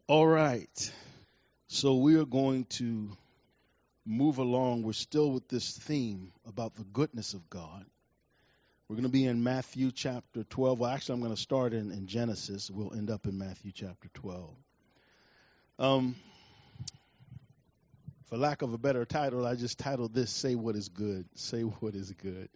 All right. So we are going to move along. We're still with this theme about the goodness of God. We're going to be in Matthew chapter 12. Well, actually, I'm going to start in Genesis. We'll end up in Matthew chapter 12. For lack of a better title, I just titled this, Say What is Good. Say What is Good.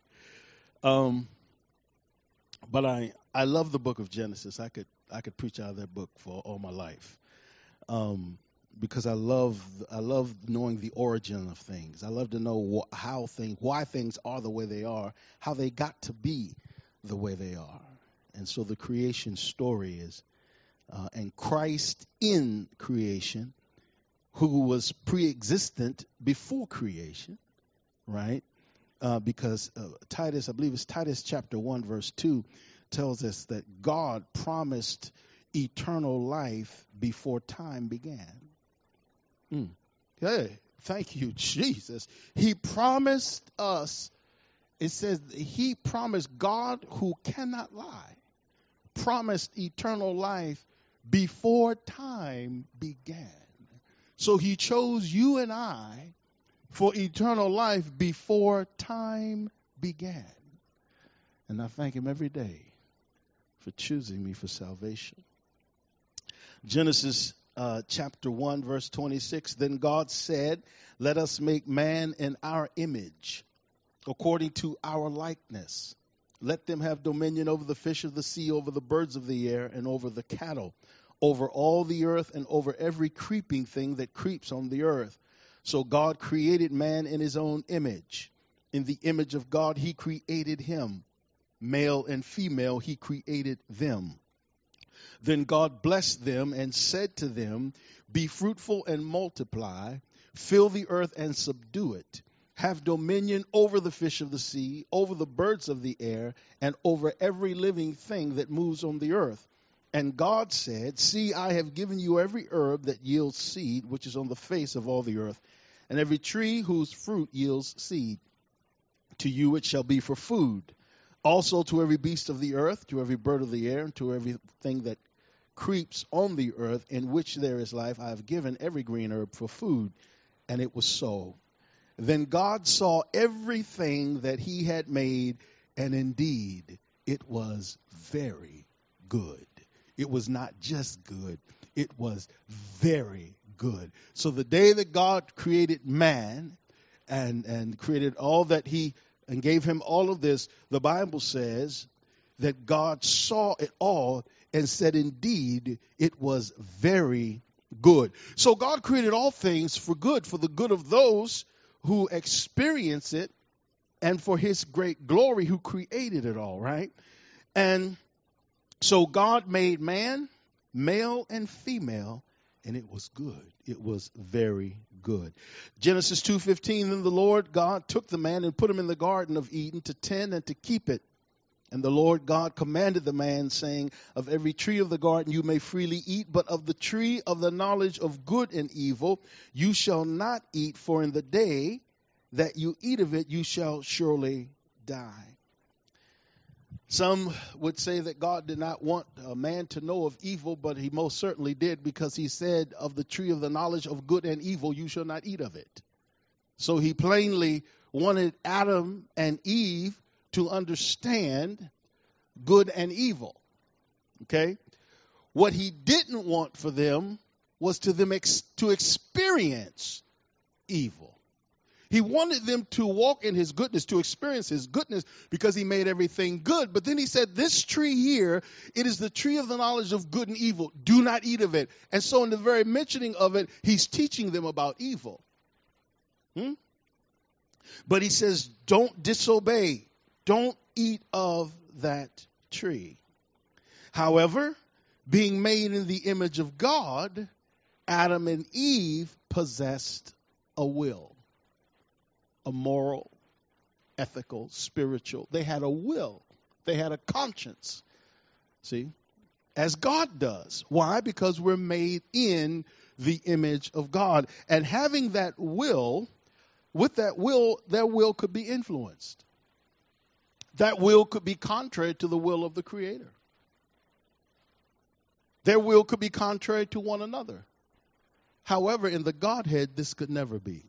But I love the book of Genesis. I could preach out of that book for all my life. Because I love knowing the origin of things. I love to know why things are the way they are, how they got to be the way they are. And so the creation story is, and Christ in creation, who was pre-existent before creation, right? Because Titus, I believe it's Titus chapter 1, verse 2, tells us that God promised eternal life before time began. Hey, thank you, Jesus. He promised us, it says, he promised, God who cannot lie, promised eternal life before time began. So he chose you and I for eternal life before time began. And I thank him every day for choosing me for salvation. Genesis chapter 1, verse 26, then God said, let us make man in our image, according to our likeness. Let them have dominion over the fish of the sea, over the birds of the air, and over the cattle, over all the earth, and over every creeping thing that creeps on the earth. So God created man in his own image. In the image of God, he created him. Male and female, he created them. Then God blessed them and said to them, be fruitful and multiply, fill the earth and subdue it. Have dominion over the fish of the sea, over the birds of the air, and over every living thing that moves on the earth. And God said, see, I have given you every herb that yields seed, which is on the face of all the earth, and every tree whose fruit yields seed. To you it shall be for food. Also to every beast of the earth, to every bird of the air, and to everything that creeps on the earth, in which there is life, I have given every green herb for food. And it was so. Then God saw everything that he had made, and indeed it was very good. It was not just good, it was very good. So the day that God created man and created all that and gave him all of this, the Bible says that God saw it all and said, indeed, it was very good. So God created all things for good, for the good of those who experience it, and for his great glory who created it all, right? And so God made man, male and female, and it was good. It was very good. Genesis 2:15, then the Lord God took the man and put him in the Garden of Eden to tend and to keep it. And the Lord God commanded the man, saying, of every tree of the garden you may freely eat, but of the tree of the knowledge of good and evil you shall not eat, for in the day that you eat of it you shall surely die. Some would say that God did not want a man to know of evil, but he most certainly did, because he said, of the tree of the knowledge of good and evil you shall not eat of it. So he plainly wanted Adam and Eve to understand good and evil. Okay? What he didn't want for them was to experience evil. He wanted them to walk in his goodness, to experience his goodness, because he made everything good. But then he said, this tree here, it is the tree of the knowledge of good and evil. Do not eat of it. And so in the very mentioning of it, he's teaching them about evil. But he says, don't disobey. Don't eat of that tree. However, being made in the image of God, Adam and Eve possessed a will. A moral, ethical, spiritual. They had a will. They had a conscience. See? As God does. Why? Because we're made in the image of God. And having that will, with that will, their will could be influenced. That will could be contrary to the will of the Creator. Their will could be contrary to one another. However, in the Godhead, this could never be.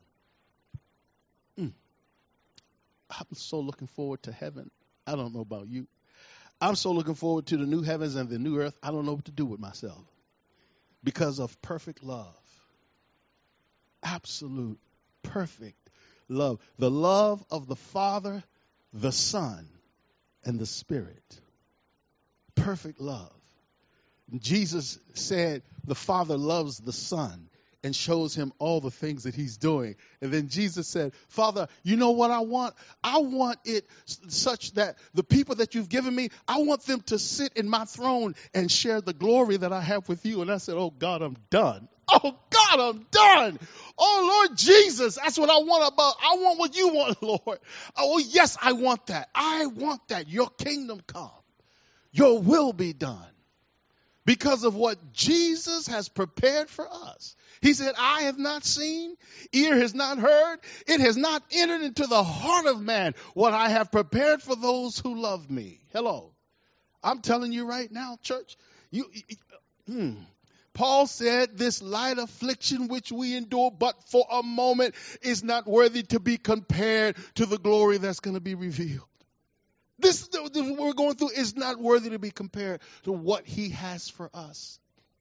I'm so looking forward to heaven. I don't know about you. I'm so looking forward to the new heavens and the new earth. I don't know what to do with myself because of perfect love. Absolute, perfect love. The love of the Father, the Son, and the Spirit. Perfect love. Jesus said the Father loves the Son and shows him all the things that he's doing. And then Jesus said, Father, you know what I want? I want it such that the people that you've given me, I want them to sit in my throne and share the glory that I have with you. And I said, oh, God, I'm done. Oh, God, I'm done. Oh, Lord Jesus, that's what I want about. I want what you want, Lord. Oh, yes, I want that. I want that. Your kingdom come. Your will be done. Because of what Jesus has prepared for us. He said, I have not seen, ear has not heard, it has not entered into the heart of man what I have prepared for those who love me. Hello. I'm telling you right now, church, Paul said, this light affliction which we endure but for a moment is not worthy to be compared to the glory that's going to be revealed. This we're going through is not worthy to be compared to what he has for us.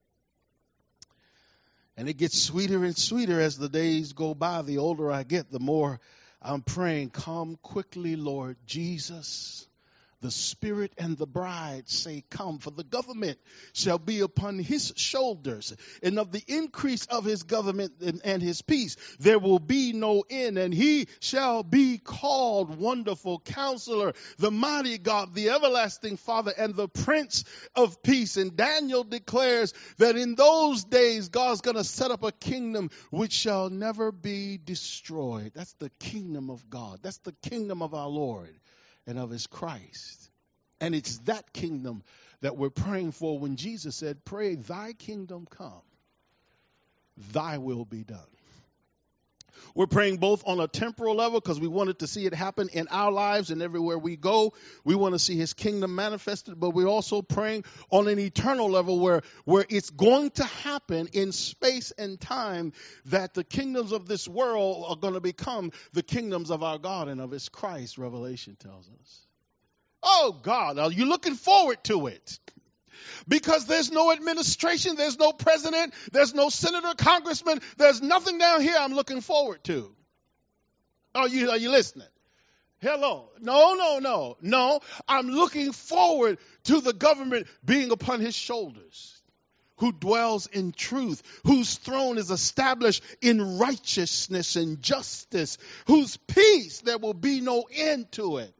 And it gets sweeter and sweeter as the days go by. The older I get, the more I'm praying, come quickly, Lord Jesus. The Spirit and the bride say, come, for the government shall be upon his shoulders. And of the increase of his government and his peace, there will be no end. And he shall be called Wonderful Counselor, the Mighty God, the Everlasting Father, and the Prince of Peace. And Daniel declares that in those days, God's going to set up a kingdom which shall never be destroyed. That's the kingdom of God. That's the kingdom of our Lord and of his Christ. And it's that kingdom that we're praying for when Jesus said, pray, thy kingdom come, thy will be done. We're praying both on a temporal level because we wanted to see it happen in our lives and everywhere we go. We want to see his kingdom manifested, but we're also praying on an eternal level where it's going to happen in space and time, that the kingdoms of this world are going to become the kingdoms of our God and of his Christ, Revelation tells us. Oh, God, are you looking forward to it? Because there's no administration, there's no president, there's no senator, congressman, there's nothing down here I'm looking forward to. Are you listening? Hello. No. I'm looking forward to the government being upon his shoulders, who dwells in truth, whose throne is established in righteousness and justice, whose peace there will be no end to it.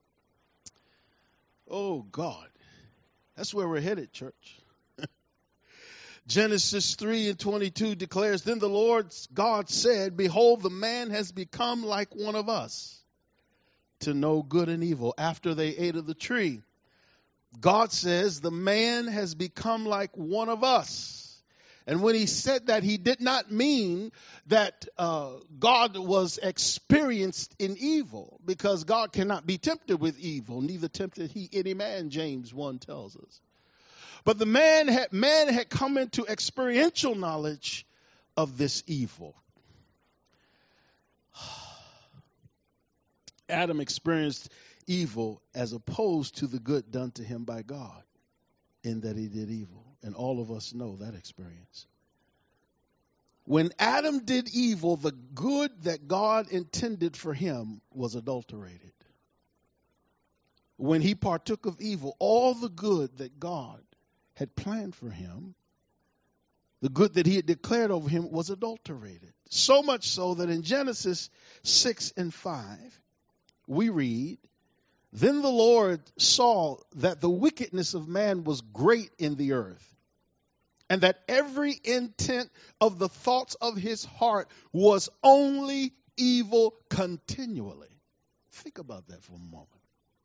Oh, God. That's where we're headed, church. Genesis 3:22 declares, then the Lord God said, behold, the man has become like one of us to know good and evil. After they ate of the tree, God says the man has become like one of us. And when he said that, he did not mean that God was experienced in evil, because God cannot be tempted with evil, neither tempted he any man, James 1 tells us. But the man had come into experiential knowledge of this evil. Adam experienced evil as opposed to the good done to him by God, in that he did evil. And all of us know that experience. When Adam did evil, the good that God intended for him was adulterated. When he partook of evil, all the good that God had planned for him, the good that he had declared over him, was adulterated. So much so that in Genesis 6:5, we read, then the Lord saw that the wickedness of man was great in the earth, and that every intent of the thoughts of his heart was only evil continually. Think about that for a moment.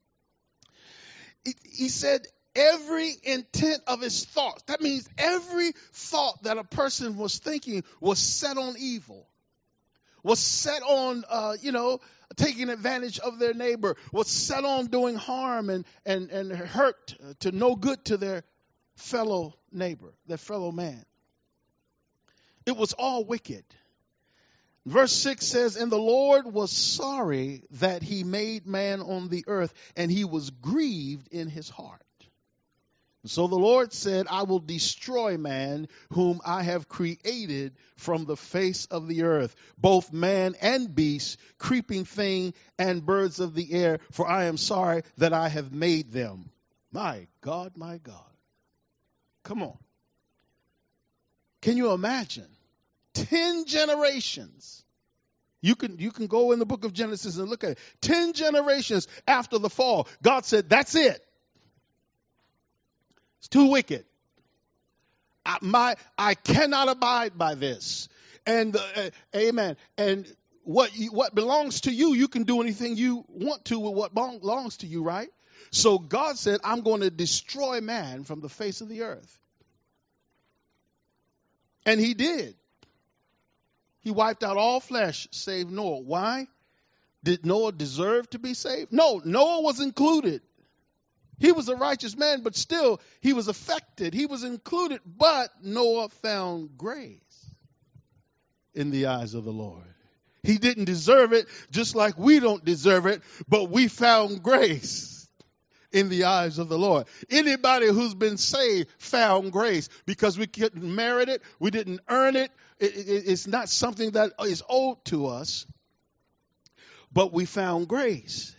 He said every intent of his thoughts. That means every thought that a person was thinking was set on evil, was set on, taking advantage of their neighbor, was set on doing harm and hurt to no good to their fellow neighbor, their fellow man. It was all wicked. Verse 6 says, and the Lord was sorry that he made man on the earth, and he was grieved in his heart. So the Lord said, I will destroy man whom I have created from the face of the earth, both man and beast, creeping thing and birds of the air, for I am sorry that I have made them. My God, my God. Come on. Can you imagine? 10 generations. You can go in the book of Genesis and look at it. 10 generations after the fall, God said, that's it. It's too wicked. I cannot abide by this. And amen. And what belongs to you, you can do anything you want to with what belongs to you, right? So God said, I'm going to destroy man from the face of the earth. And he did. He wiped out all flesh save Noah. Why? Did Noah deserve to be saved? No, Noah was included. He was a righteous man, but still he was affected. He was included, but Noah found grace in the eyes of the Lord. He didn't deserve it, just like we don't deserve it, but we found grace in the eyes of the Lord. Anybody who's been saved found grace because we couldn't merit it. We didn't earn it. It's not something that is owed to us, but we found grace.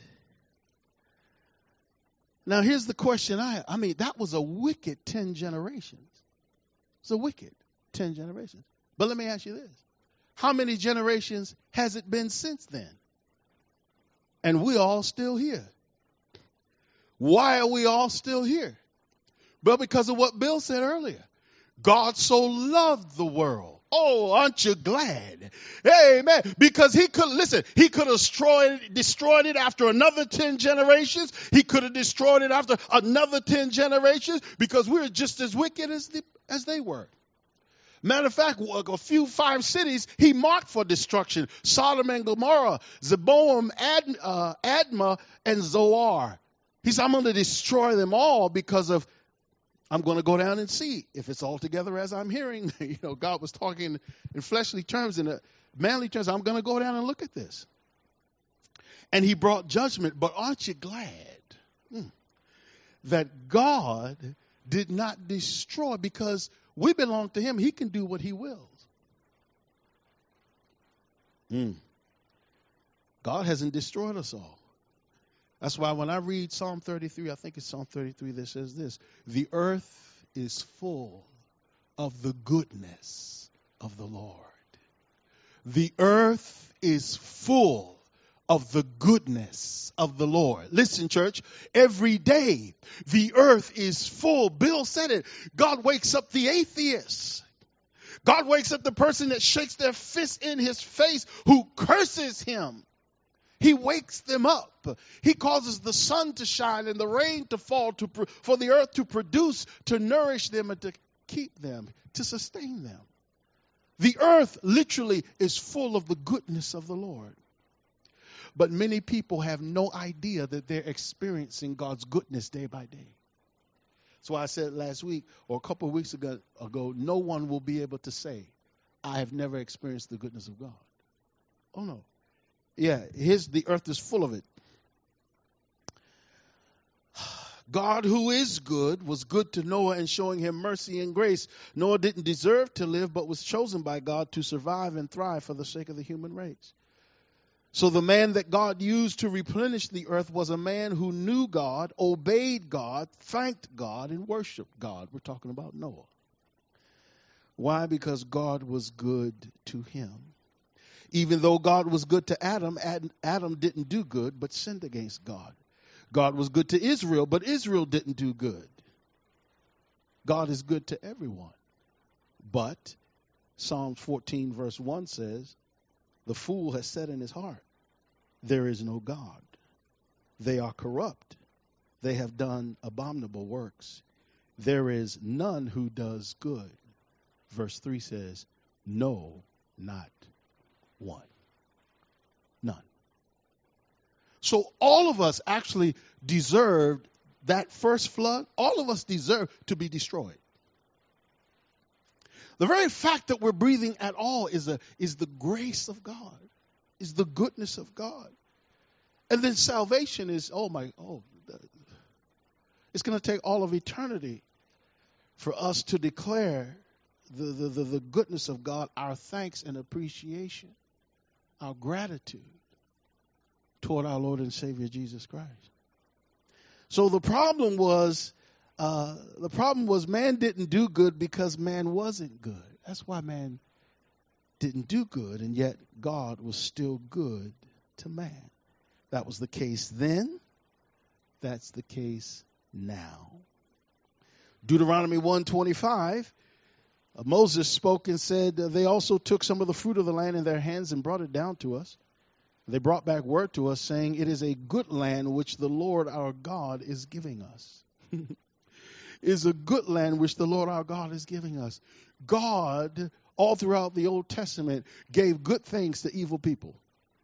Now, here's the question I mean, that was a wicked 10 generations. It's a wicked 10 generations. But let me ask you this. How many generations has it been since then? And we're all still here. Why are we all still here? Well, because of what Bill said earlier. God so loved the world. Oh, aren't you glad? Amen. Because he could have destroyed it after another 10 generations. He could have destroyed it after another 10 generations because we're just as wicked as they were. Matter of fact, a few 5 cities he marked for destruction. Sodom and Gomorrah, Zeboam, Admah, and Zoar. He said, I'm going to destroy them all because of I'm going to go down and see if it's all together as I'm hearing. God was talking in fleshly terms, in manly terms. I'm going to go down and look at this. And he brought judgment. But aren't you glad that God did not destroy because we belong to him. He can do what he wills. God hasn't destroyed us all. That's why when I read Psalm 33, I think it's Psalm 33 that says this. The earth is full of the goodness of the Lord. The earth is full of the goodness of the Lord. Listen, church, every day the earth is full. Bill said it. God wakes up the atheists. God wakes up the person that shakes their fist in his face who curses him. He wakes them up. He causes the sun to shine and the rain to fall for the earth to produce, to nourish them and to keep them, to sustain them. The earth literally is full of the goodness of the Lord. But many people have no idea that they're experiencing God's goodness day by day. That's why I said last week or a couple of weeks ago, no one will be able to say, I have never experienced the goodness of God. Oh, no. Yeah, the earth is full of it. God, who is good, was good to Noah and showing him mercy and grace. Noah didn't deserve to live, but was chosen by God to survive and thrive for the sake of the human race. So the man that God used to replenish the earth was a man who knew God, obeyed God, thanked God, and worshiped God. We're talking about Noah. Why? Because God was good to him. Even though God was good to Adam, Adam didn't do good, but sinned against God. God was good to Israel, but Israel didn't do good. God is good to everyone. But Psalm 14 verse 1 says, the fool has said in his heart, there is no God. They are corrupt. They have done abominable works. There is none who does good. Verse 3 says, no, not one. None. So all of us actually deserved that first flood. All of us deserve to be destroyed. The very fact that we're breathing at all is the grace of God, is the goodness of God. And then salvation is, it's going to take all of eternity for us to declare the goodness of God, our thanks and appreciation, our gratitude toward our Lord and Savior Jesus Christ. So the problem was man didn't do good because man wasn't good. That's why man didn't do good, and yet God was still good to man. That was the case then. That's the case now. Deuteronomy 1:25, Moses spoke and said, they also took some of the fruit of the land in their hands and brought it down to us. They brought back word to us saying, it is a good land which the Lord our God is giving us. Is a good land which the Lord our God is giving us. God, all throughout the Old Testament, gave good things to evil people.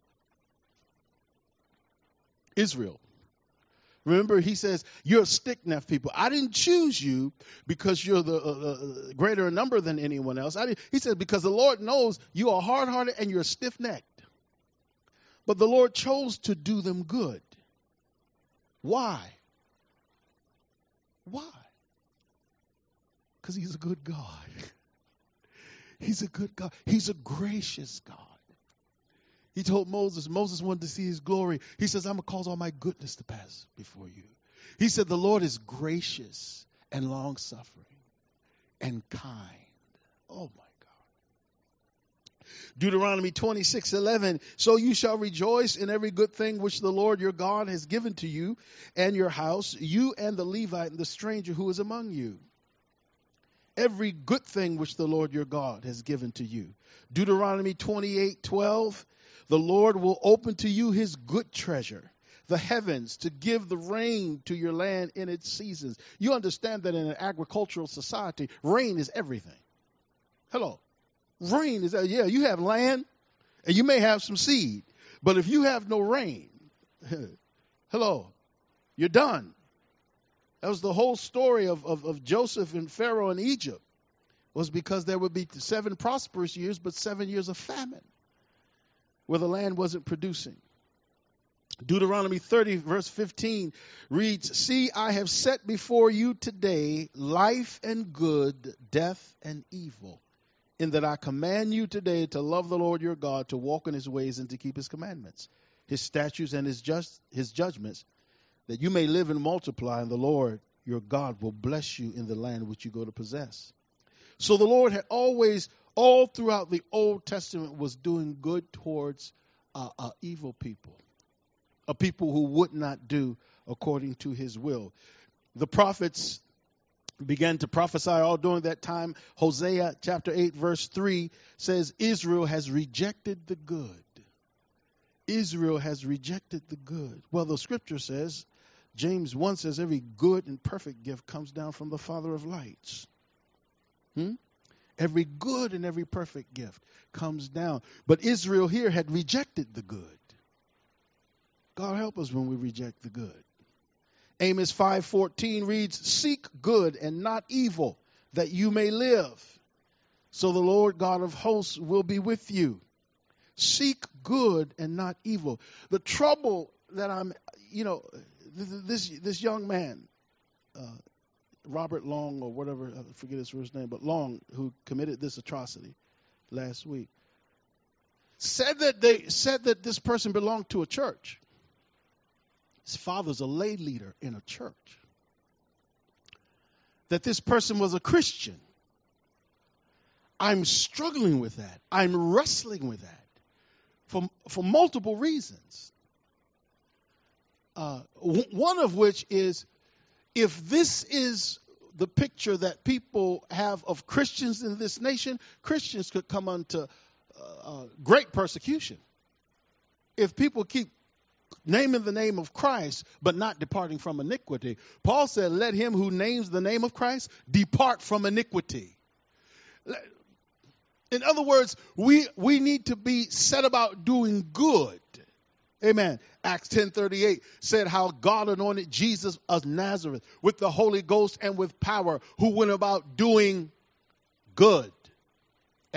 Israel. Remember, he says, you're a stick-necked people. I didn't choose you because you're the greater in number than anyone else. He said, because the Lord knows you are hard-hearted and you're stiff-necked. But the Lord chose to do them good. Why? Why? Because he's a good God. He's a good God. He's a gracious God. He told Moses wanted to see his glory. He says, I'm going to cause all my goodness to pass before you. He said, the Lord is gracious and long-suffering and kind. Oh, my God. Deuteronomy 26:11, so you shall rejoice in every good thing which the Lord your God has given to you and your house, you and the Levite and the stranger who is among you. Every good thing which the Lord your God has given to you. Deuteronomy 28:12, the Lord will open to you his good treasure, the heavens, to give the rain to your land in its seasons. You understand that in an agricultural society, rain is everything. Hello. Rain is, you have land and you may have some seed, but if you have no rain, hello, you're done. That was the whole story of Joseph and Pharaoh in Egypt, was because there would be 7 prosperous years, but 7 years of famine, where the land wasn't producing. Deuteronomy 30, verse 15 reads, see, I have set before you today life and good, death and evil, in that I command you today to love the Lord your God, to walk in his ways and to keep his commandments, his statutes and his judgments, that you may live and multiply, and the Lord your God will bless you in the land which you go to possess. So the Lord had always, all throughout the Old Testament, was doing good towards evil people, a people who would not do according to his will. The prophets began to prophesy all during that time. Hosea chapter 8 verse 3 says, Israel has rejected the good. Israel has rejected the good. Well, the scripture says, James 1 says, every good and perfect gift comes down from the Father of lights. Every good and every perfect gift comes down. But Israel here had rejected the good. God help us when we reject the good. Amos 5:14 reads, seek good and not evil, that you may live. So the Lord God of hosts will be with you. Seek good and not evil. The trouble that this young man, Robert Long or whatever, I forget his first name, but Long, who committed this atrocity last week, said that this person belonged to a church. His father's a lay leader in a church. That this person was a Christian. I'm struggling with that. I'm wrestling with that for multiple reasons. One of which is, if this is the picture that people have of Christians in this nation, Christians could come unto great persecution. If people keep naming the name of Christ, but not departing from iniquity. Paul said, let him who names the name of Christ depart from iniquity. In other words, we need to be set about doing good. Amen. Acts 10:38 said how God anointed Jesus of Nazareth with the Holy Ghost and with power, who went about doing good.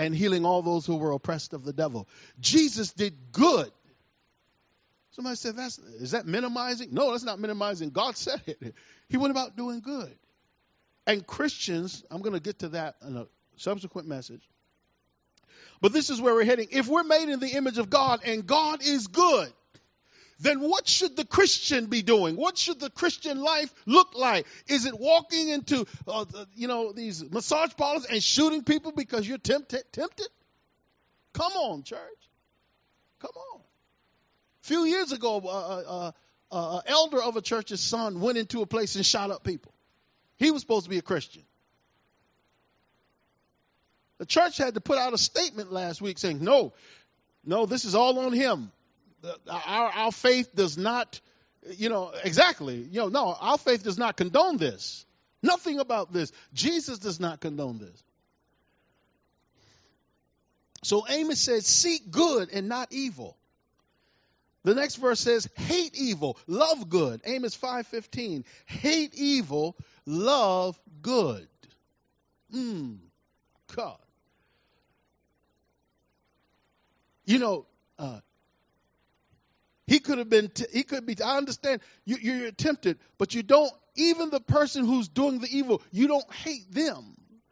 and healing all those who were oppressed of the devil. Jesus did good. Somebody said, is that minimizing? No, that's not minimizing. God said it. He went about doing good. And Christians, I'm going to get to that in a subsequent message. But this is where we're heading. If we're made in the image of God and God is good, then what should the Christian be doing? What should the Christian life look like? Is it walking into, these massage parlors and shooting people because you're tempted? Come on, church. Come on. A few years ago, an elder of a church's son went into a place and shot up people. He was supposed to be a Christian. The church had to put out a statement last week saying, no, this is all on him. Our faith does not, our faith does not condone this. Nothing about this. Jesus does not condone this. So Amos said, seek good and not evil. The next verse says, hate evil, love good. Amos 5:15. Hate evil, love good. God. He could be, I understand you're tempted, but you don't, even the person who's doing the evil, you don't hate them.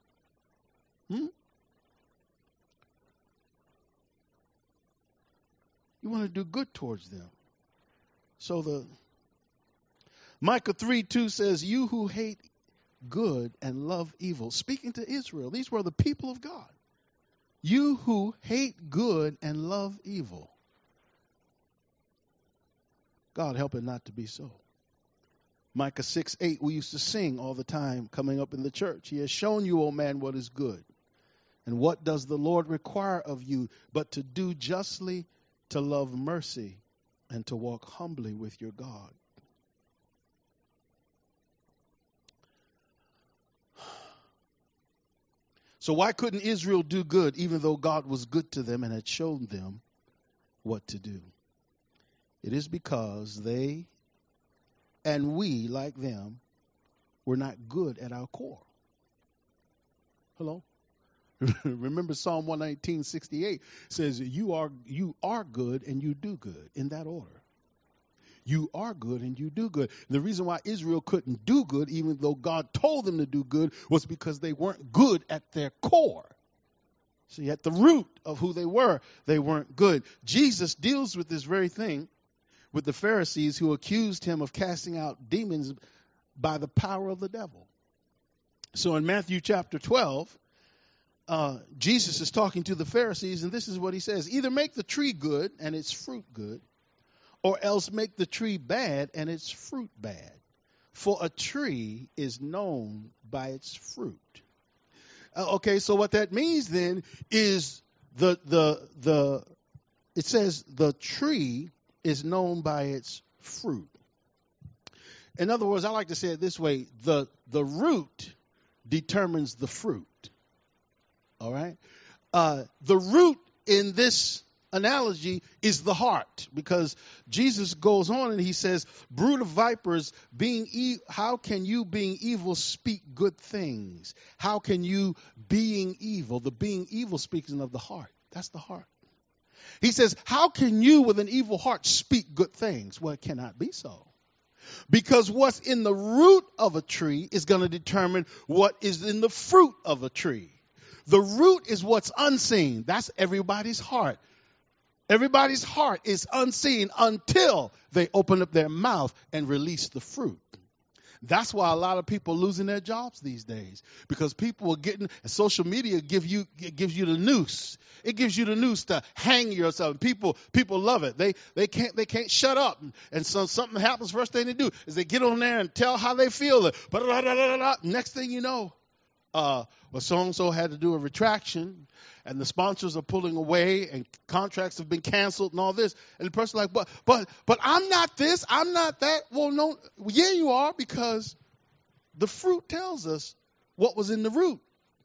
You want to do good towards them. So the Micah 3:2 says, you who hate good and love evil. Speaking to Israel, these were the people of God. You who hate good and love evil. God help it not to be so. Micah 6:8, we used to sing all the time coming up in the church. He has shown you, O man, what is good. And what does the Lord require of you but to do justly, to love mercy, and to walk humbly with your God. So why couldn't Israel do good even though God was good to them and had shown them what to do? It is because they and we, like them, were not good at our core. Hello? Remember Psalm 119:68 says, you are good and you do good, in that order. You are good and you do good. The reason why Israel couldn't do good, even though God told them to do good, was because they weren't good at their core. See, at the root of who they weren't good. Jesus deals with this very thing with the Pharisees who accused him of casting out demons by the power of the devil. So in Matthew chapter 12, Jesus is talking to the Pharisees, and this is what he says. Either make the tree good and its fruit good, or else make the tree bad and its fruit bad. For a tree is known by its fruit. Okay, so what that means then is it says the tree is known by its fruit. In other words, I like to say it this way: the root determines the fruit. All right, the root in this analogy is the heart, because Jesus goes on and he says, brood of vipers, how can you being evil speak good things? How can you being evil? The being evil speaking of the heart. That's the heart. He says, how can you with an evil heart speak good things? Well, it cannot be so. Because what's in the root of a tree is going to determine what is in the fruit of a tree. The root is what's unseen. That's everybody's heart. Everybody's heart is unseen until they open up their mouth and release the fruit. That's why a lot of people are losing their jobs these days, because people are getting, social media gives you the noose. It gives you the noose to hang yourself. People love it. They can't shut up. And so something happens, first thing they do is they get on there and tell how they feel. Next thing you know, so-and-so had to do a retraction, and the sponsors are pulling away, and contracts have been canceled, and all this. And the person like, but I'm not this, I'm not that. Well, no, yeah, you are, because the fruit tells us what was in the root.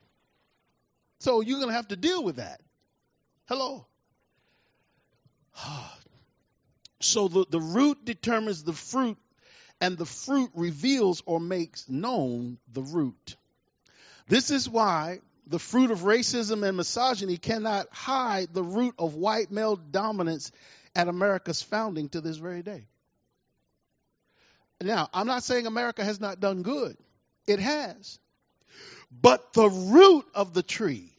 So you're going to have to deal with that. Hello. So the root determines the fruit, and the fruit reveals or makes known the root. This is why The fruit of racism and misogyny cannot hide the root of white male dominance at America's founding to this very day. Now, I'm not saying America has not done good. It has. But the root of the tree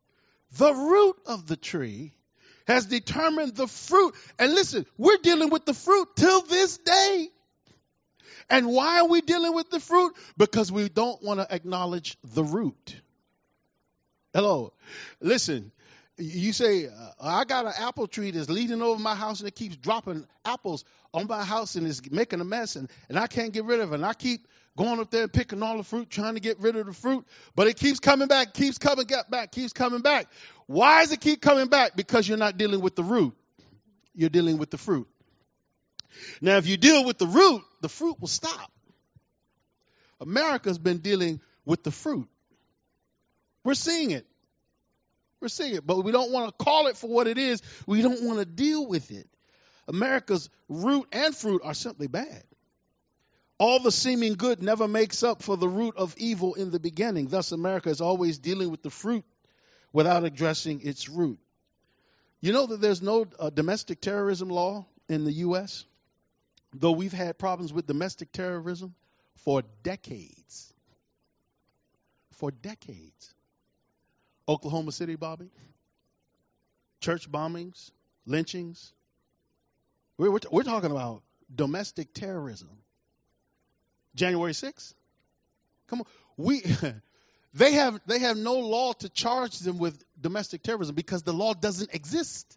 has determined the fruit. And listen, we're dealing with the fruit till this day. And why are we dealing with the fruit? Because we don't want to acknowledge the root. Hello. Listen, you say, I got an apple tree that's leaning over my house and it keeps dropping apples on my house and it's making a mess and I can't get rid of it. And I keep going up there and picking all the fruit, trying to get rid of the fruit, but it keeps coming back, keeps coming back. Why does it keep coming back? Because you're not dealing with the root. You're dealing with the fruit. Now, if you deal with the fruit will stop. America's been dealing with the fruit. We're seeing it, but we don't want to call it for what it is. We don't want to deal with it. America's root and fruit are simply bad. All the seeming good never makes up for the root of evil in the beginning. Thus, America is always dealing with the fruit without addressing its root. You know that there's no domestic terrorism law in the U.S., though we've had problems with domestic terrorism for decades. For decades. Oklahoma City, Bobby. Church bombings, lynchings. We're talking about domestic terrorism. January 6th? Come on. They have no law to charge them with domestic terrorism because the law doesn't exist.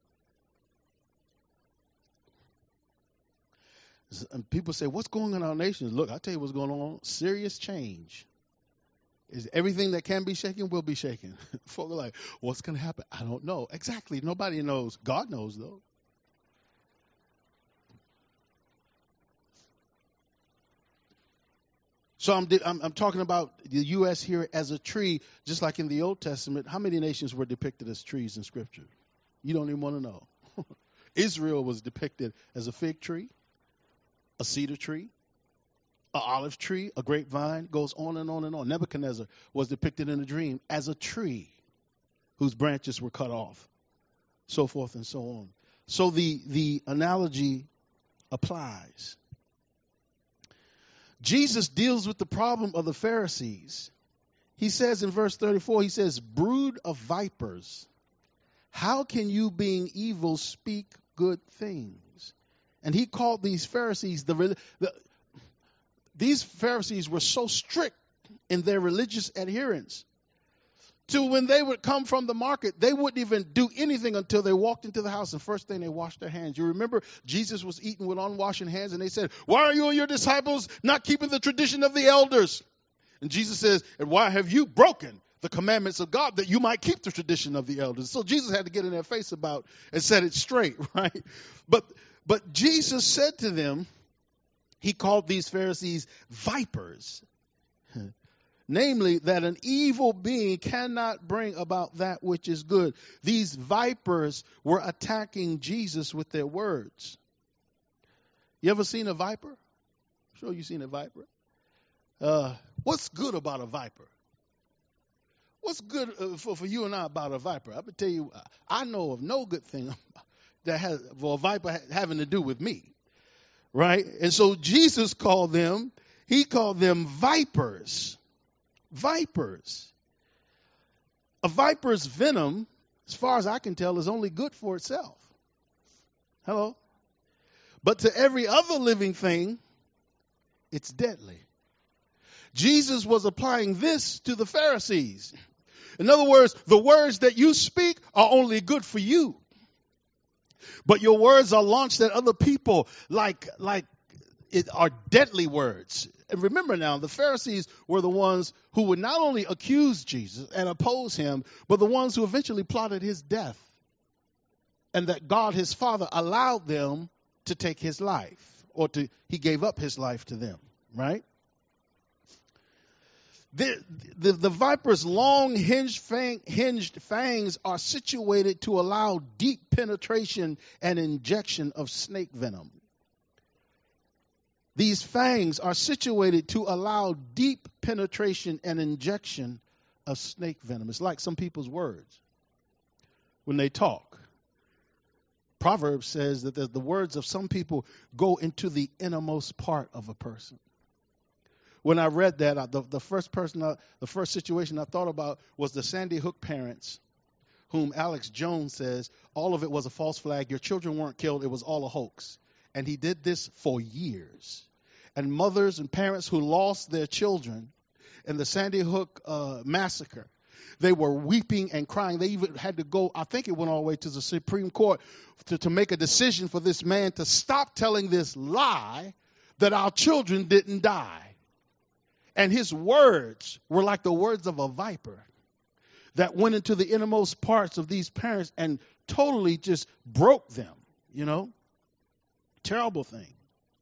And people say, what's going on in our nation? Look, I'll tell you what's going on. Serious change. Is everything that can be shaken will be shaken. Folk are like, what's going to happen? I don't know. Exactly. Nobody knows. God knows, though. So I'm talking about the U.S. here as a tree, just like in the Old Testament. How many nations were depicted as trees in Scripture? You don't even want to know. Israel was depicted as a fig tree, a cedar tree, an olive tree, a grapevine, goes on and on and on. Nebuchadnezzar was depicted in a dream as a tree whose branches were cut off, so forth and so on. So the analogy applies. Jesus deals with the problem of the Pharisees. He says in verse 34, he says, brood of vipers, how can you being evil speak good things? And he called these Pharisees, these Pharisees were so strict in their religious adherence to when they would come from the market, they wouldn't even do anything until they walked into the house. And first thing, they washed their hands. You remember Jesus was eating with unwashed hands, and they said, why are you and your disciples not keeping the tradition of the elders? And Jesus says, and why have you broken the commandments of God that you might keep the tradition of the elders? So Jesus had to get in their face about and set it straight, right? But Jesus said to them, he called these Pharisees vipers. Namely, that an evil being cannot bring about that which is good. These vipers were attacking Jesus with their words. You ever seen a viper? I'm sure you've seen a viper. What's good about a viper? What's good for you and I about a viper? I'm going to tell you, I know of no good thing that has for a viper having to do with me. Right? And so Jesus called them vipers. Vipers. A viper's venom, as far as I can tell, is only good for itself. Hello? But to every other living thing, it's deadly. Jesus was applying this to the Pharisees. In other words, the words that you speak are only good for you. But your words are launched at other people like it are deadly words. And remember now, the Pharisees were the ones who would not only accuse Jesus and oppose him, but the ones who eventually plotted his death. And that God, his Father, allowed them to take his life, he gave up his life to them, right? The viper's long hinged fangs are situated to allow deep penetration and injection of snake venom. These fangs are situated to allow deep penetration and injection of snake venom. It's like some people's words when they talk. Proverbs says that the words of some people go into the innermost part of a person. When I read that, the first situation I thought about was the Sandy Hook parents, whom Alex Jones says all of it was a false flag. Your children weren't killed. It was all a hoax. And he did this for years. And mothers and parents who lost their children in the Sandy Hook massacre, they were weeping and crying. They even had to go, I think it went all the way to the Supreme Court to make a decision for this man to stop telling this lie that our children didn't die. And his words were like the words of a viper that went into the innermost parts of these parents and totally just broke them, you know. Terrible thing.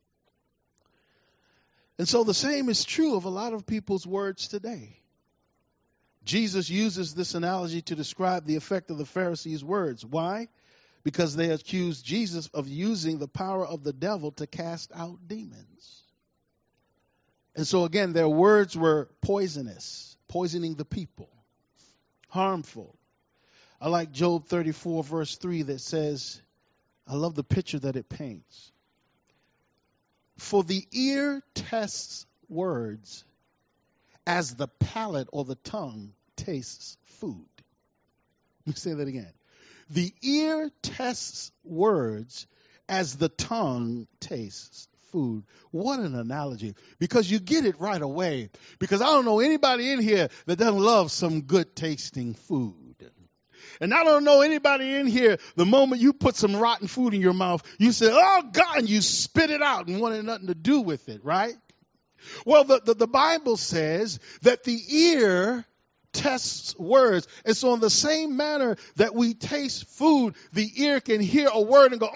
And so the same is true of a lot of people's words today. Jesus uses this analogy to describe the effect of the Pharisees' words. Why? Because they accused Jesus of using the power of the devil to cast out demons. And so again, their words were poisonous, poisoning the people, harmful. I like Job 34 verse 3 that says, I love the picture that it paints. For the ear tests words as the palate or the tongue tastes food. Let me say that again. The ear tests words as the tongue tastes food. What an analogy. Because you get it right away. Because I don't know anybody in here that doesn't love some good tasting food. And I don't know anybody in here, the moment you put some rotten food in your mouth, you say, oh God, and you spit it out and wanted nothing to do with it, right? Well, the Bible says that the ear tests words. And so in the same manner that we taste food, the ear can hear a word and go,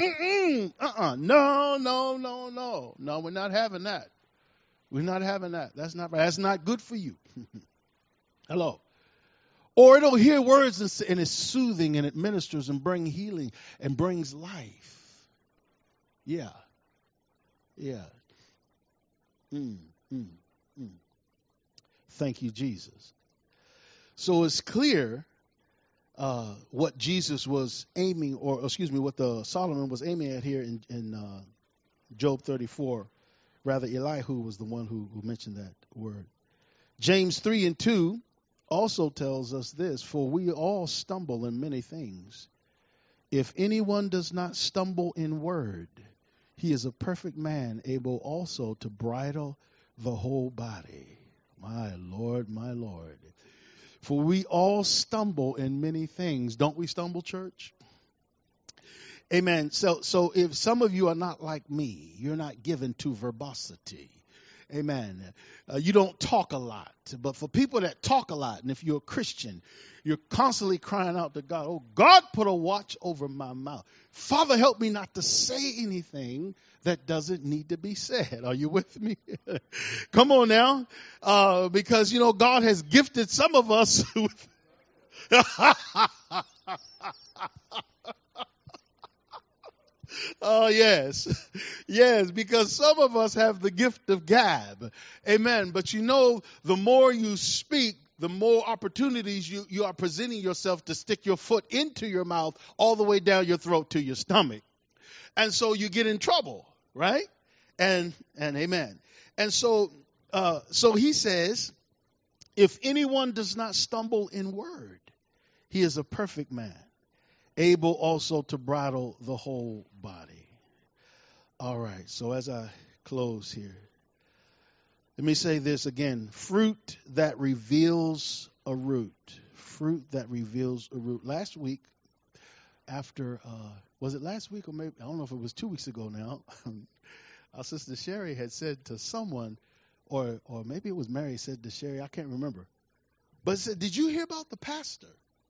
no, we're not having that. We're not having that. That's not right. That's not good for you. Hello. Or it'll hear words and it's soothing and it ministers and brings healing and brings life. Yeah. Thank you, Jesus. So it's clear what Jesus was aiming, what the Solomon was aiming at here in Job 34. Rather, Elihu was the one who mentioned that word. James 3:2 also tells us this, for we all stumble in many things. If anyone does not stumble in word, he is a perfect man, able also to bridle the whole body. My Lord, my Lord. For we all stumble in many things. Don't we stumble, church? Amen. So if some of you are not like me, you're not given to verbosity. Amen. You don't talk a lot. But for people that talk a lot, and if you're a Christian, you're constantly crying out to God, oh, God, put a watch over my mouth. Father, help me not to say anything that doesn't need to be said. Are you with me? Come on now. Because, God has gifted some of us with... Oh, yes. Yes, because some of us have the gift of gab. Amen. But the more you speak, the more opportunities you are presenting yourself to stick your foot into your mouth all the way down your throat to your stomach. And so you get in trouble, right? And amen. And so he says, if anyone does not stumble in word, he is a perfect man, able also to bridle the whole body. All right, so as I close here, let me say this again. Fruit that reveals a root. Fruit that reveals a root. Last week, was it last week or maybe, I don't know if it was 2 weeks ago now, our sister Sherry had said to someone, or maybe it was Mary said to Sherry, I can't remember, but said, did you hear about the pastor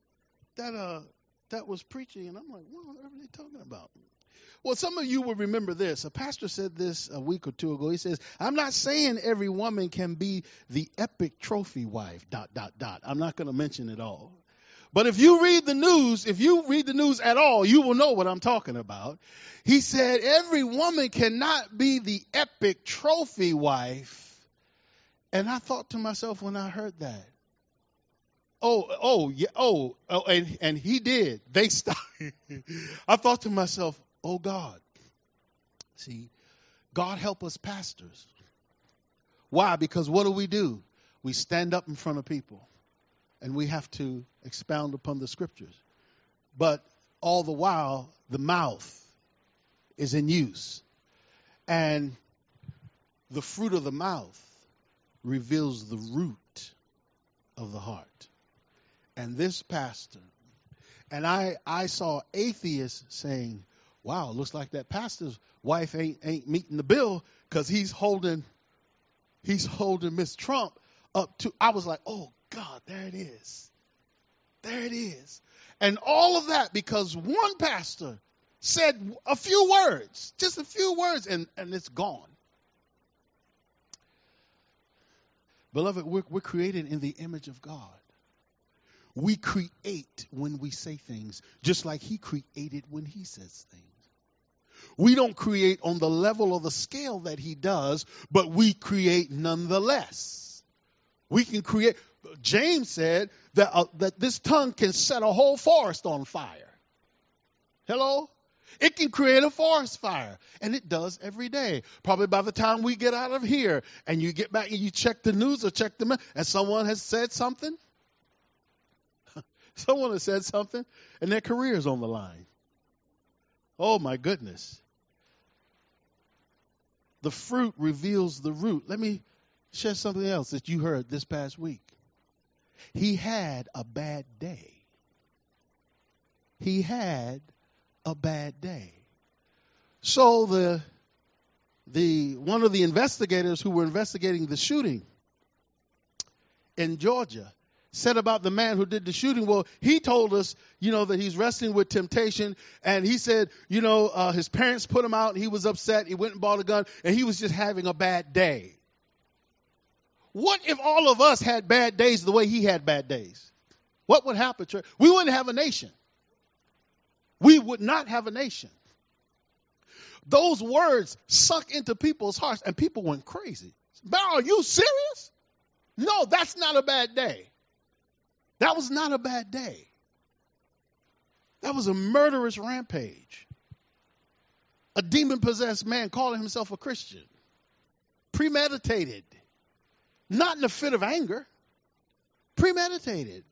that was preaching? And I'm like, what are they talking about? Well, some of you will remember this. A pastor said this a week or two ago. He says, I'm not saying every woman can be the epic trophy wife, ... I'm not going to mention it all. But if you read the news at all, you will know what I'm talking about. He said every woman cannot be the epic trophy wife. And I thought to myself when I heard that, And he did. They stopped. I thought to myself, oh God, see, God help us pastors. Why? Because what do? We stand up in front of people and we have to expound upon the scriptures. But all the while, the mouth is in use. And the fruit of the mouth reveals the root of the heart. And this pastor, and I saw atheists saying, wow, looks like that pastor's wife ain't meeting the bill because he's holding Miss Trump up to, I was like, oh God, there it is. There it is. And all of that because one pastor said a few words, just a few words, and it's gone. Beloved, we're created in the image of God. We create when we say things, just like he created when he says things. We don't create on the level or the scale that he does, but we create nonetheless. We can create. James said that this tongue can set a whole forest on fire. Hello? It can create a forest fire, and it does every day. Probably by the time we get out of here and you get back and you check the news or check the mail, and someone has said something. Someone has said something, and their career is on the line. Oh, my goodness. The fruit reveals the root. Let me share something else that you heard this past week. He had a bad day. He had a bad day. So one of the investigators who were investigating the shooting in Georgia said about the man who did the shooting, well, he told us, that he's wrestling with temptation. And he said, his parents put him out and he was upset. He went and bought a gun and he was just having a bad day. What if all of us had bad days the way he had bad days? What would happen, church? We wouldn't have a nation. We would not have a nation. Those words sunk into people's hearts and people went crazy. Are you serious? No, that's not a bad day. That was not a bad day. That was a murderous rampage. A demon-possessed man calling himself a Christian. Premeditated. Not in a fit of anger. Premeditated.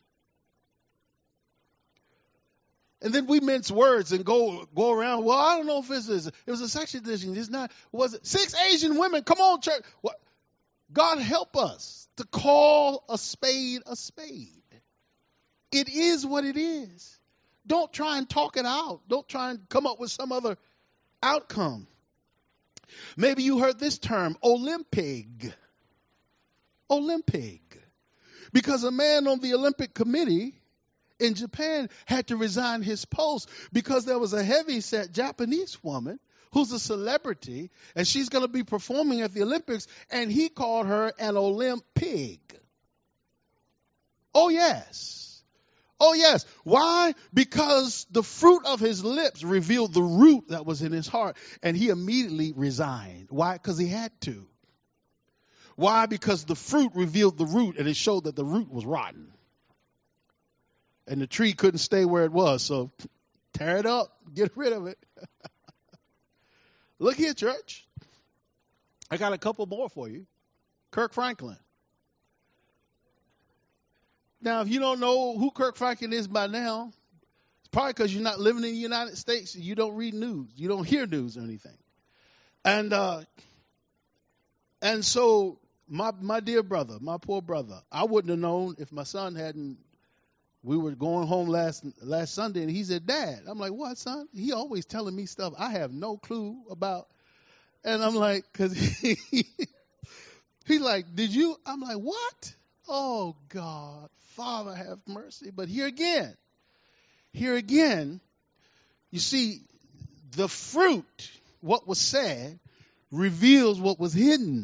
And then we mince words and go around. Well, I don't know if it was a sexual condition. It's not. Was it 6 Asian women? Come on, church. What? God help us to call a spade a spade. It is what it is. Don't try and talk it out. Don't try and come up with some other outcome. Maybe you heard this term, Olympic. Olympic. Because a man on the Olympic Committee in Japan had to resign his post because there was a heavy-set Japanese woman who's a celebrity, and she's going to be performing at the Olympics, and he called her an Olympic. Oh, yes. Oh, yes. Why? Because the fruit of his lips revealed the root that was in his heart, and he immediately resigned. Why? Because he had to. Why? Because the fruit revealed the root, and it showed that the root was rotten. And the tree couldn't stay where it was, so tear it up, get rid of it. Look here, church. I got a couple more for you. Kirk Franklin. Now, if you don't know who Kirk Franklin is by now, it's probably because you're not living in the United States and you don't read news. You don't hear news or anything. And so my dear brother, my poor brother, I wouldn't have known if my son hadn't. We were going home last Sunday, and he said, Dad. I'm like, what, son? He always telling me stuff I have no clue about. And I'm like, because he like, did you? I'm like, what? Oh, God, Father, have mercy. But here again, you see, the fruit, what was said, reveals what was hidden.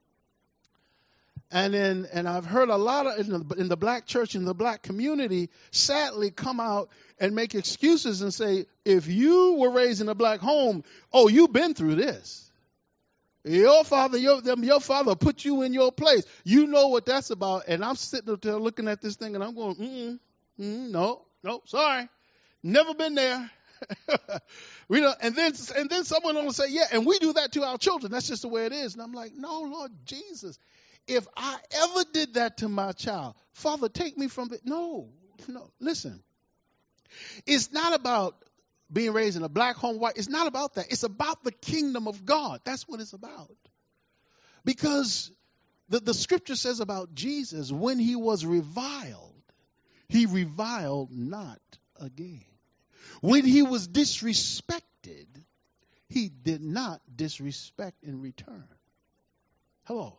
And I've heard a lot of in the black church, in the black community, sadly come out and make excuses and say, if you were raised in a black home, oh, you've been through this. Your father, your father put you in your place. You know what that's about. And I'm sitting up there looking at this thing and I'm going, no, sorry. Never been there. And then someone will say, yeah, and we do that to our children. That's just the way it is. And I'm like, no, Lord Jesus, if I ever did that to my child, Father, take me from it. No, listen. It's not about being raised in a black home, white. It's not about that. It's about the kingdom of God. That's what it's about. Because the scripture says about Jesus, when he was reviled, he reviled not again. When he was disrespected, he did not disrespect in return. Hello.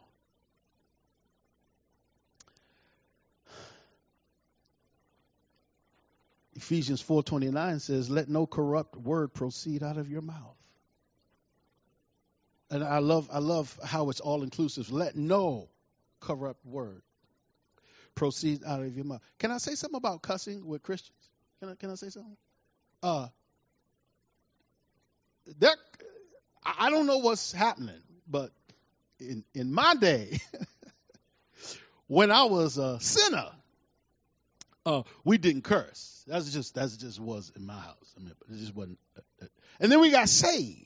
Ephesians 4:29 says, let no corrupt word proceed out of your mouth. And I love how it's all inclusive. Let no corrupt word proceed out of your mouth. Can I say something about cussing with Christians? Can I say something? I don't know what's happening, but in my day, when I was a sinner, we didn't curse. That just was in my house. I mean, it just wasn't. And then we got saved.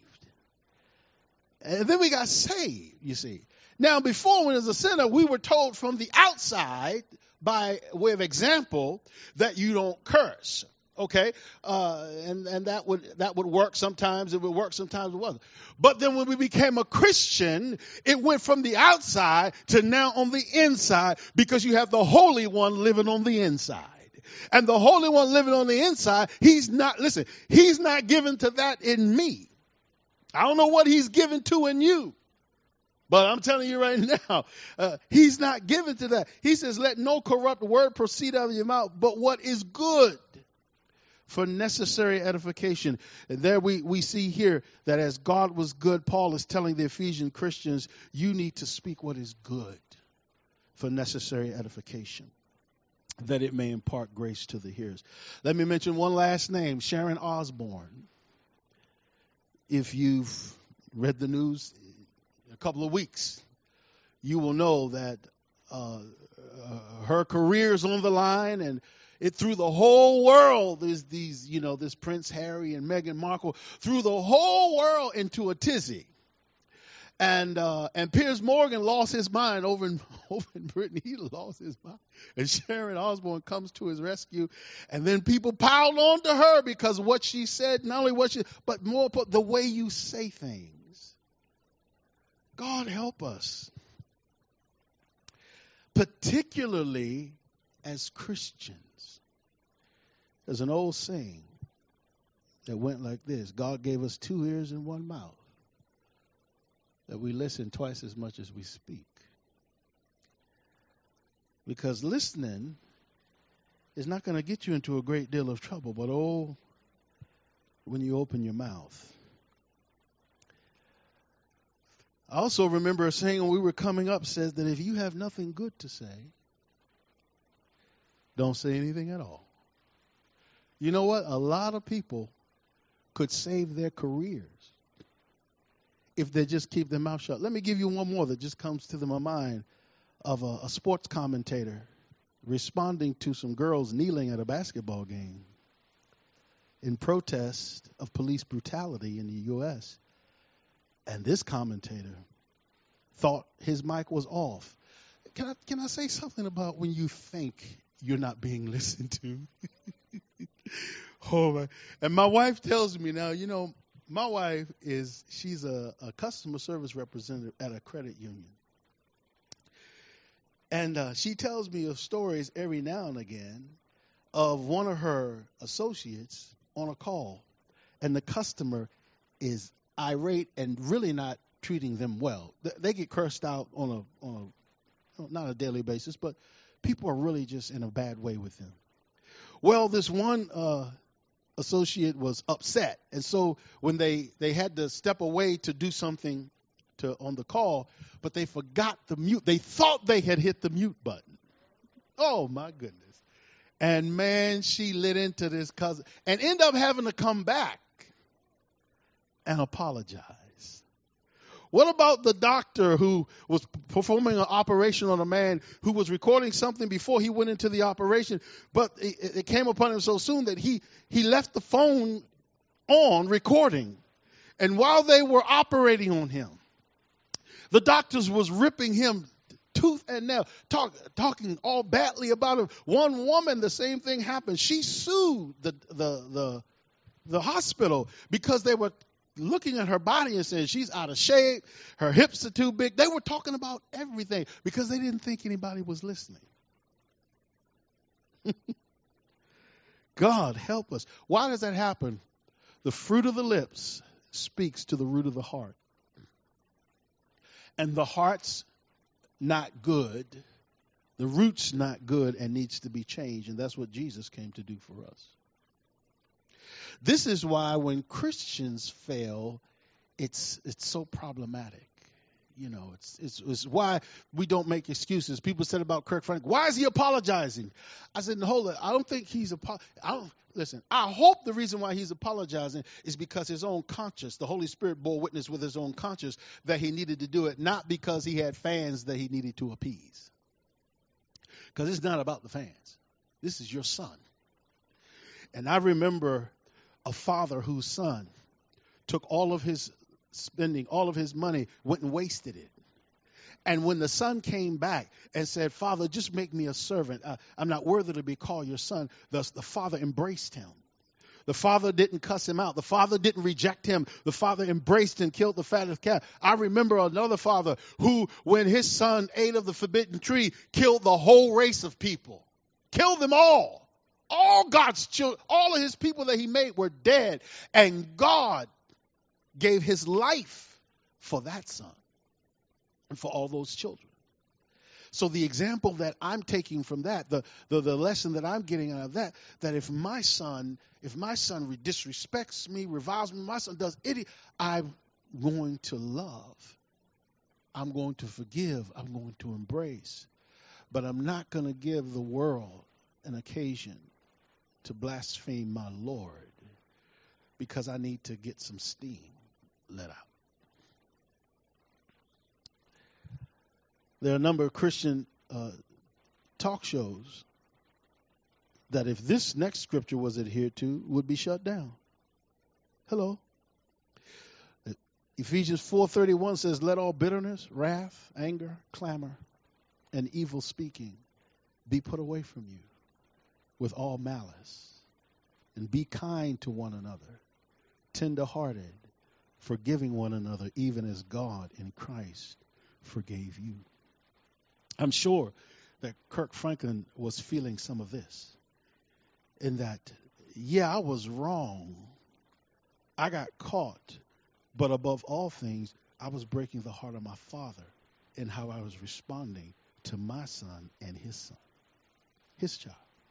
You see. Now, before, when as a sinner, we were told from the outside, by way of example, that you don't curse. Okay, and that would work sometimes. It would work sometimes. It wasn't. But then when we became a Christian, it went from the outside to now on the inside, because you have the Holy One living on the inside. And the Holy One living on the inside, he's not given to that in me. I don't know what he's given to in you. But I'm telling you right now, he's not given to that. He says, let no corrupt word proceed out of your mouth, but what is good for necessary edification. And there we see here that as God was good, Paul is telling the Ephesian Christians, you need to speak what is good for necessary edification, that it may impart grace to the hearers. Let me mention one last name, Sharon Osbourne. If you've read the news in a couple of weeks, you will know that her career is on the line, and it threw the whole world. There's this Prince Harry and Meghan Markle threw the whole world into a tizzy. And Piers Morgan lost his mind over in Britain. He lost his mind. And Sharon Osbourne comes to his rescue. And then people piled on to her because what she said, not only what she, but more the way you say things. God help us. Particularly as Christians. There's an old saying that went like this: God gave us 2 ears and 1 mouth, that we listen twice as much as we speak. Because listening is not going to get you into a great deal of trouble, but when you open your mouth. I also remember a saying when we were coming up says that if you have nothing good to say, don't say anything at all. You know what? A lot of people could save their careers if they just keep their mouth shut. Let me give you one more that just comes to my mind, of a sports commentator responding to some girls kneeling at a basketball game in protest of police brutality in the U.S. And this commentator thought his mic was off. Can I say something about when you think you're not being listened to? Oh my! And my wife tells me now, my wife she's a customer service representative at a credit union. And she tells me of stories every now and again of one of her associates on a call, and the customer is irate and really not treating them well. They get cursed out on a not a daily basis, but people are really just in a bad way with them. Well, this one associate was upset, and so when they had to step away to do something on the call, but they forgot the mute. They thought they had hit the mute button. Oh my goodness! And man, she lit into this cousin and ended up having to come back and apologize. What about the doctor who was performing an operation on a man who was recording something before he went into the operation, but it came upon him so soon that he left the phone on recording. And while they were operating on him, the doctors was ripping him tooth and nail, talking all badly about him. One woman, the same thing happened. She sued the hospital because they were looking at her body and saying she's out of shape, her hips are too big. They were talking about everything because they didn't think anybody was listening. God help us. Why does that happen? The fruit of the lips speaks to the root of the heart. And the heart's not good. The root's not good and needs to be changed. And that's what Jesus came to do for us. This is why when Christians fail, it's so problematic. You know, it's why we don't make excuses. People said about Kirk Franklin, why is he apologizing? I said, no, hold on. I don't think he's listen, I hope the reason why he's apologizing is because his own conscience, the Holy Spirit bore witness with his own conscience that he needed to do it, not because he had fans that he needed to appease. Because it's not about the fans. This is your son. And I remember a father whose son took all of his spending, all of his money, went and wasted it. And when the son came back and said, Father, just make me a servant. I'm not worthy to be called your son. The father embraced him. The father didn't cuss him out. The father didn't reject him. The father embraced and killed the fattest calf. I remember another father who, when his son ate of the forbidden tree, killed the whole race of people. Killed them all. All God's children, all of his people that he made were dead. And God gave his life for that son and for all those children. So the example that I'm taking from that, the lesson that I'm getting out of that if my son disrespects me, reviles me, my son does it, I'm going to love. I'm going to forgive. I'm going to embrace. But I'm not going to give the world an occasion to blaspheme my Lord because I need to get some steam let out. There are a number of Christian talk shows that if this next scripture was adhered to, would be shut down. Hello. Ephesians 4:31 says, let all bitterness, wrath, anger, clamor, and evil speaking be put away from you with all malice. And be kind to one another, tender-hearted, forgiving one another, even as God in Christ forgave you. I'm sure that Kirk Franklin was feeling some of this. In that, yeah, I was wrong. I got caught. But above all things, I was breaking the heart of my father in how I was responding to my son and his son, his child.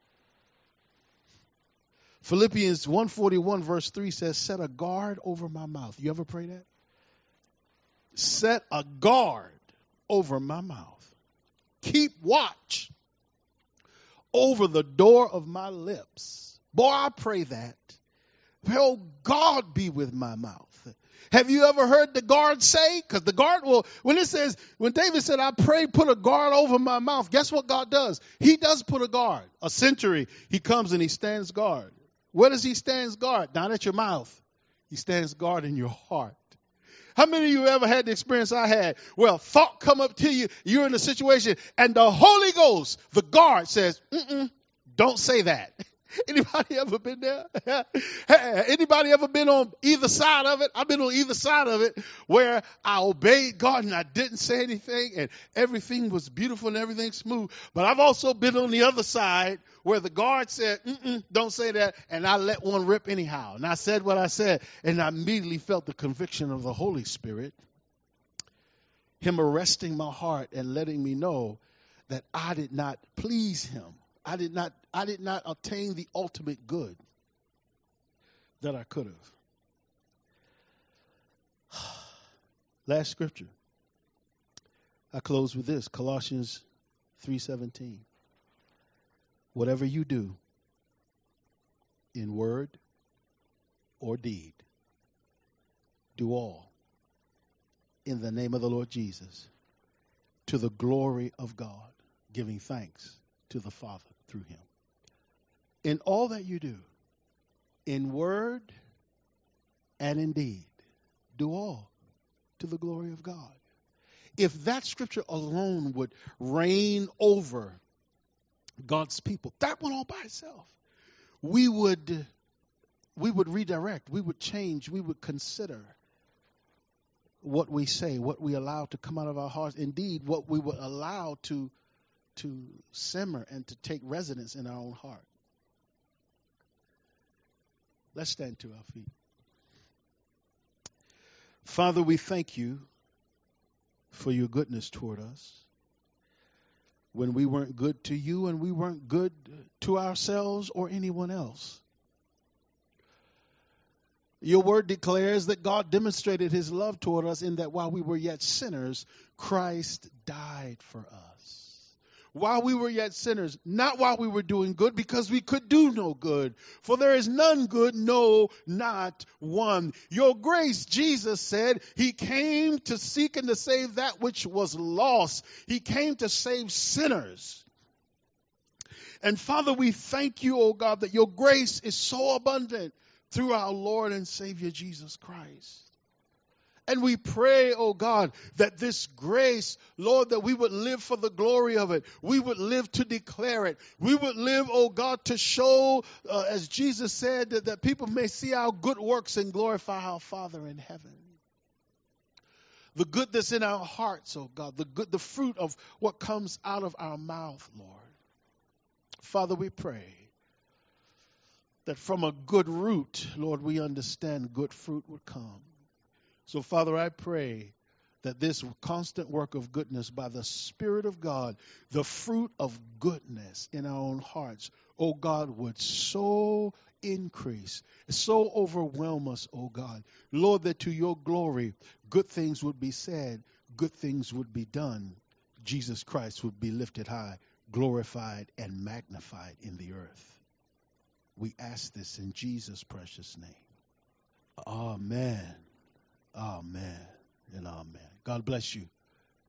Philippians 1:41 verse 3 says, set a guard over my mouth. You ever pray that? Set a guard over my mouth. Keep watch over the door of my lips. Boy, I pray that. Oh, God be with my mouth. Have you ever heard the guard say? Because the guard will, when David said, I pray, put a guard over my mouth, guess what God does? He does put a guard. A sentry, he comes and he stands guard. Where does he stand guard? Not at your mouth. He stands guard in your heart. How many of you ever had the experience I had? Well, thought come up to you, you're in a situation, and the Holy Ghost, the guard says, don't say that. Anybody ever been there? Anybody ever been on either side of it? I've been on either side of it where I obeyed God and I didn't say anything and everything was beautiful and everything smooth. But I've also been on the other side where the guard said, don't say that, and I let one rip anyhow. And I said what I said, and I immediately felt the conviction of the Holy Spirit, him arresting my heart and letting me know that I did not please him. I did not attain the ultimate good that I could have. Last scripture. I close with this, Colossians 3:17. Whatever you do in word or deed, do all in the name of the Lord Jesus, to the glory of God, giving thanks to the Father through him. In all that you do, in word and in deed, do all to the glory of God. If that scripture alone would reign over God's people, that one all by itself, we would redirect, we would change, we would consider what we say, what we allow to come out of our hearts, indeed, what we would allow to simmer and to take residence in our own heart. Let's stand to our feet. Father, we thank you for your goodness toward us. When we weren't good to you and we weren't good to ourselves or anyone else. Your word declares that God demonstrated his love toward us in that while we were yet sinners, Christ died for us. While we were yet sinners, not while we were doing good, because we could do no good. For there is none good, no, not one. Your grace, Jesus said, he came to seek and to save that which was lost. He came to save sinners. And Father, we thank you, oh God, that your grace is so abundant through our Lord and Savior Jesus Christ. And we pray, oh God, that this grace, Lord, that we would live for the glory of it. We would live to declare it. We would live, oh God, to show, as Jesus said, that people may see our good works and glorify our Father in heaven. The good that's in our hearts, oh God, the fruit of what comes out of our mouth, Lord. Father, we pray that from a good root, Lord, we understand good fruit would come. So, Father, I pray that this constant work of goodness by the Spirit of God, the fruit of goodness in our own hearts, oh God, would so increase, so overwhelm us, oh God. Lord, that to your glory, good things would be said, good things would be done. Jesus Christ would be lifted high, glorified, and magnified in the earth. We ask this in Jesus' precious name. Amen. Amen and amen. God bless you.